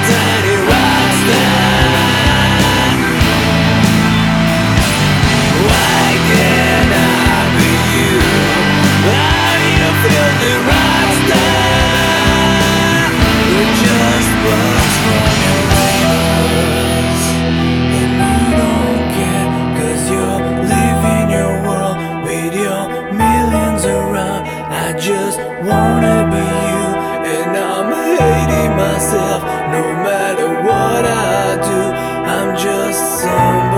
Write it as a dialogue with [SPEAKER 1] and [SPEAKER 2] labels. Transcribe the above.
[SPEAKER 1] tiny rock star. Why can't I be you? Are you filthy rock star? You just bugs from your neighbors, and you don't care 'cause you're living your world with your millions around. I just wanna be you, and I'm hating myself. No matter what I do, I'm just somebody.